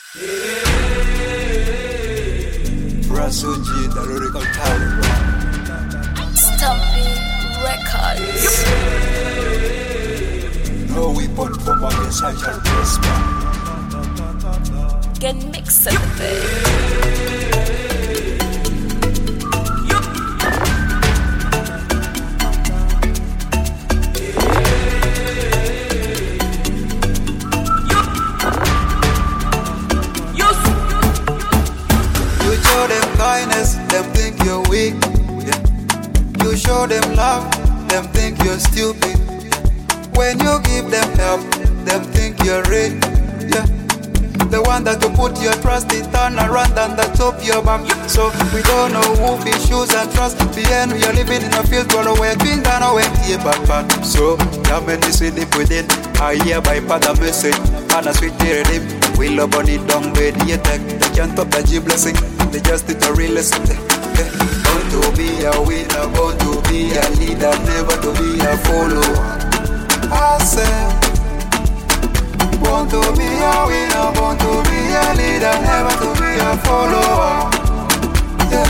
Rasuji, the lyrical talent. Stumpy Records. No weapon from against I shall prosper. Get mixed at the bay. Show them kindness, them think you're weak. Yeah. You show them love, them think you're stupid. When you give them help, them think you're rich. Yeah. The one that you put your trust in turn around and that's up your back. So we don't know who be shoes and trust. The end we are living in a field where we're being done away here back. So how many see deep within? I hear by Father message and a sweet redeem. We love on it down with the attack. They can't top the G blessing. They just did a real lesson. Born to be a winner, born to be a leader, never to be a follower. I said, born to be a winner, born to be a leader, never to be a follower. Yeah.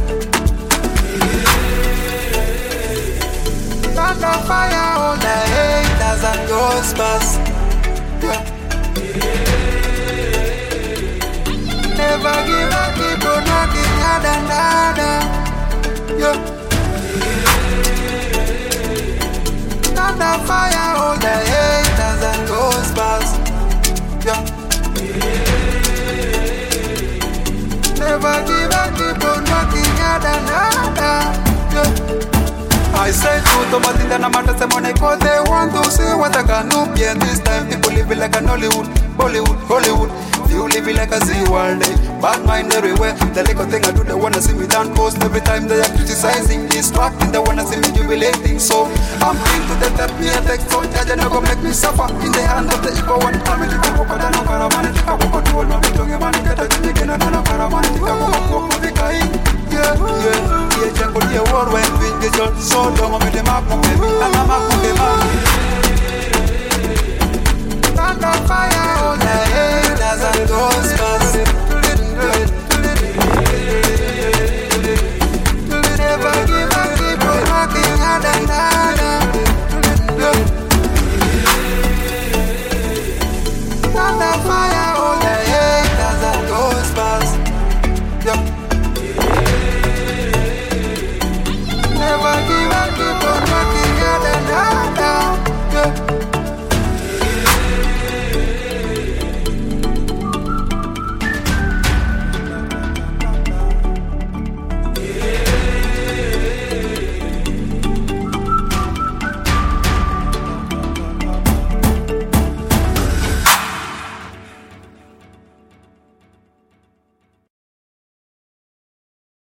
Stand on fire all the haters and ghosts past. Yeah. Never give up, keep on knocking harder and harder. Yeah. Stand on fire, all the haters and ghosts past. Yeah. Never give up, keep on knocking harder and harder. Yeah. I say truth, but in the matter some money cause they want to see what I can do. And this time people live like an Hollywood, Bollywood, Hollywood. You live like a sea world, bad mind everywhere. The little thing I do, they wanna see me down post. Every time they are criticizing, distracting, they wanna see me jubilating. So I'm going to the tap me a text, so judge and go make me suffer. In the hand of the evil one, I'm in the book, but I know Paramani. I walk to all my tongue, man, get a chicken and I know Paramani. I walk with the guy. Yeah, jungle, yeah, world when we get your soul, don't make them up, and I'm up with them up. Stand on fire, all the haters and those fans. Never give up, keep on working harder and harder. Stand on fire.